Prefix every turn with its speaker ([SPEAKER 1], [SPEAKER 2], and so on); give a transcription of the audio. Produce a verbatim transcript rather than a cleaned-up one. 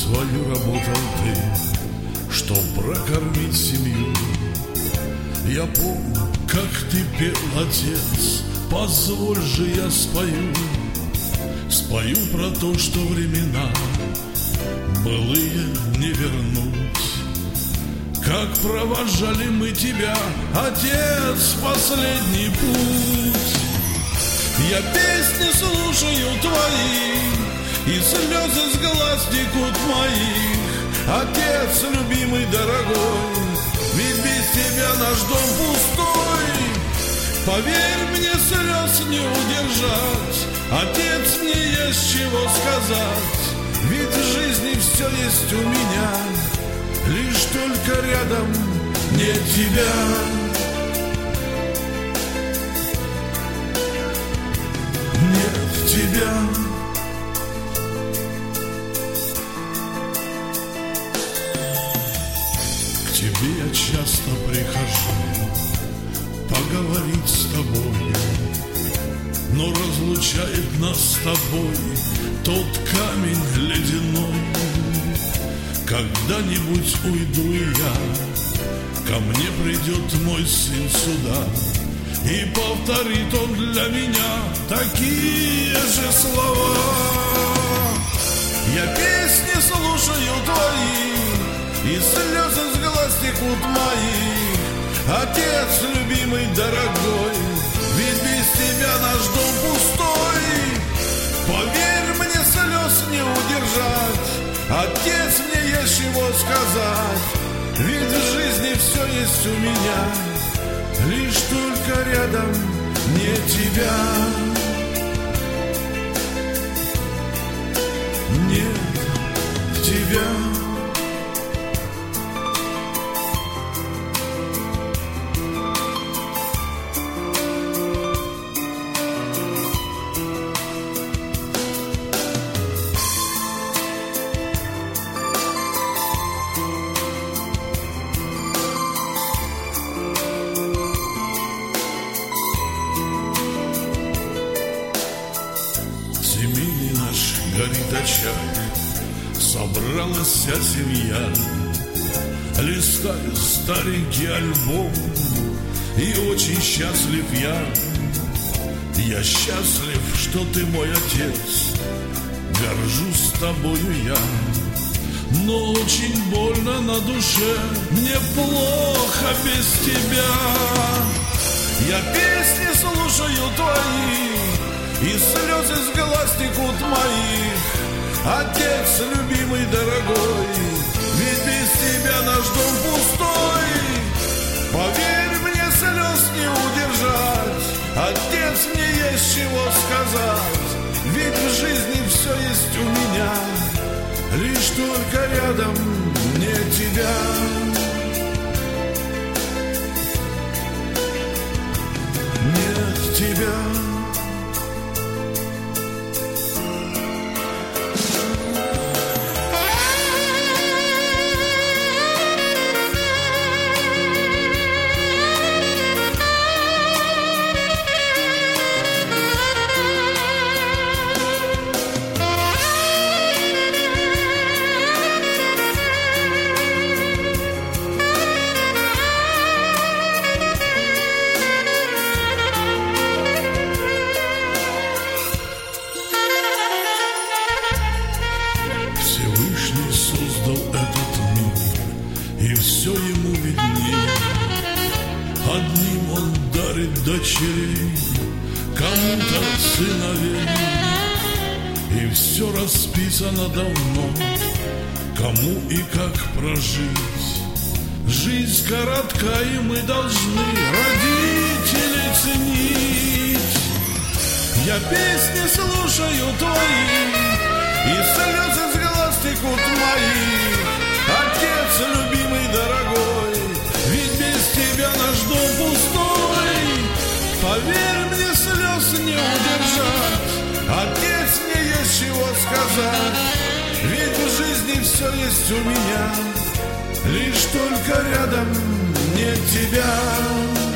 [SPEAKER 1] свою работал ты, чтоб прокормить семью. Я помню, как ты пел, отец, позволь же я спою. Спою про то, что времена былые не вернуть. Как провожали мы тебя, отец, в последний путь. Я песни слушаю твои, и слезы с глаз текут моих. Отец, любимый, дорогой, ведь без тебя наш дом пустой. Поверь мне, слез не удержать, отец, мне есть чего сказать. Ведь в жизни все есть у меня, лишь только рядом нет тебя. Нет тебя. К тебе я часто прихожу поговорить с тобой, но разлучает нас с тобой тот камень ледяной. Когда-нибудь уйду и я, ко мне придет мой сын сюда, и повторит он для меня такие же слова. Я песни слушаю твои, и слезы с глаз текут мои. Отец, любимый, дорогой, ведь без тебя наш дом пустой. Поверь мне, слез не удержать, отец, мне есть чего сказать. Ведь в жизни все есть у меня, лишь только рядом нет тебя. Нет тебя. Горит очаг, собралась вся семья. Листаю старенький альбом, и очень счастлив я. Я счастлив, что ты мой отец, горжусь тобою я. Но очень больно на душе, мне плохо без тебя. Я песни слушаю твои, и слезы с глаз текут моих. Отец, любимый, дорогой, ведь без тебя наш дом пустой. Поверь мне, слез не удержать, отец, мне есть чего сказать. Ведь в жизни все есть у меня, лишь только рядом нет тебя. Нет тебя. Всевышний создал этот мир, и все ему виднее. Одним он дарит дочерей, кому-то сыновей. И все расписано давно, кому и как прожить. Жизнь коротка, и мы должны родителей ценить. Я песни слушаю твои, и слезы с глаз текут мои. Отец, любимый, дорогой, ведь без тебя наш дом пустой. Поверь мне, слез не удержать, отец, мне есть чего сказать. Ведь в жизни все есть у меня, лишь только рядом нет тебя.